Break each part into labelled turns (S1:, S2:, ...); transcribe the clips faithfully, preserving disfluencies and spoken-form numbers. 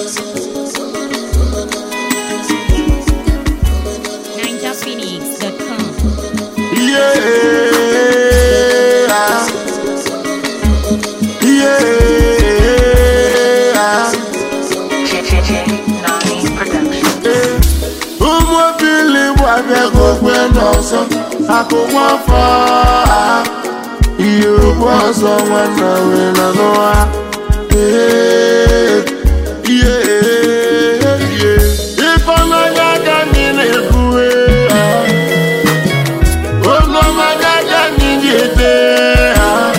S1: ninja phoenix dot com.
S2: Yeah, yeah. Umu bili bwabe gogwe noso, akugwa fa. You was a one when I know. Yeah, yeah, yeah. If I'm not gonna in it, oh no, my God, need it.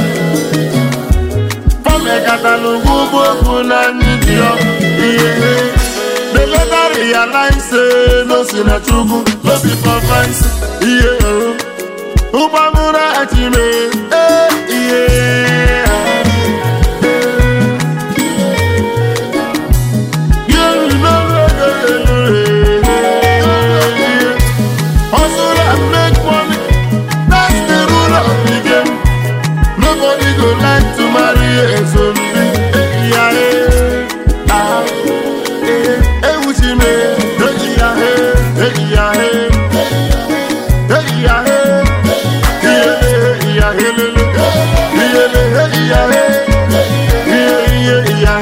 S2: From a catalog, I need you. Yeah. The letter realize no sin a true, no be for fancy. Yeah, Ubamura Atime. Yeah. You know, hustle and make money. That's the rule of the game. Nobody go like to marry a zombie. Yeah, ah, eh, eh, what you mean? Hey, yeah, hey, yeah, hey, hey, yeah, hey, yeah, yeah, hey, yeah, hey, yeah, yeah,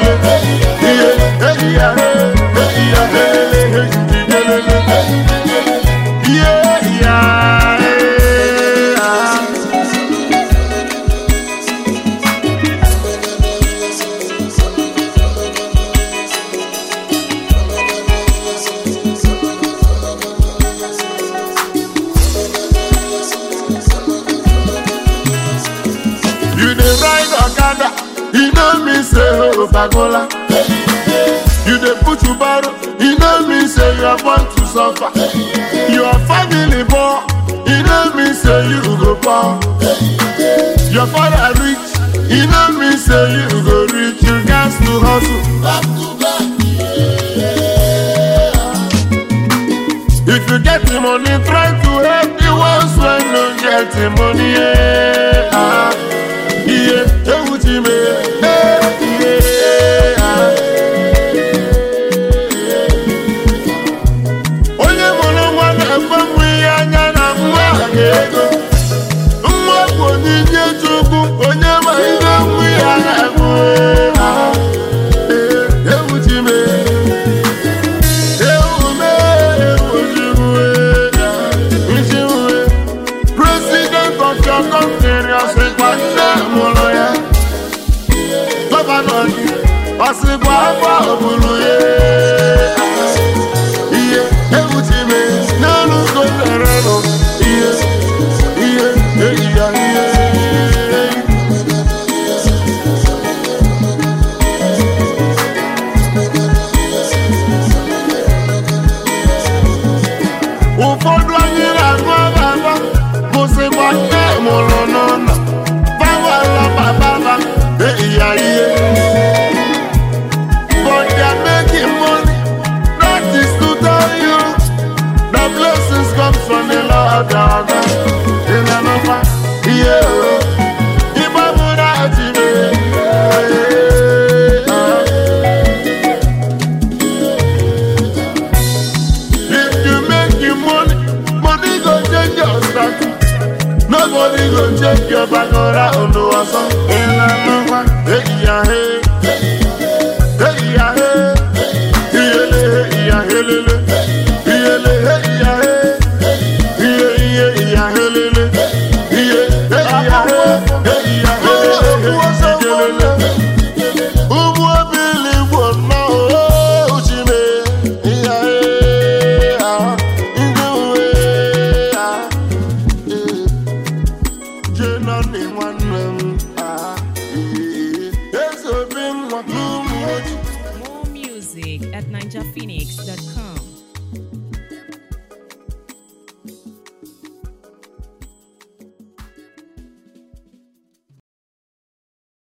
S2: you know me say oh Bagola. You dey put you borrow. You know me say you are born to suffer. Your family poor. You know me say you go poor. Your father rich. You know me say you go rich. You got to hustle. Back to back. If you get the money, try to help the ones when no get the money. Yeah. Ah. Yeah, yeah, what you mean? Yeah, oh, you wanna want to come with Anya and Mwagego? Mwaggo, did you do? Oh, you might go with Anya. Yeah, what you mean? Yeah, what you mean? President of your country, I say, Asibu afa obuluye, iye ebuti me nanu ko tereno, iye iye iye iye. Ufodu anyira gwa baba, bose kwa te molono, baba la baba, iye iye. From the Lord, in another, yeah. If I would have if you make your money, money go change your status. Nobody go check your back around the water. In another, hey, yeah, hey, hey, yeah, hey, yeah, yeah, yeah, yeah, yeah.
S1: More music at ninja phoenix dot com.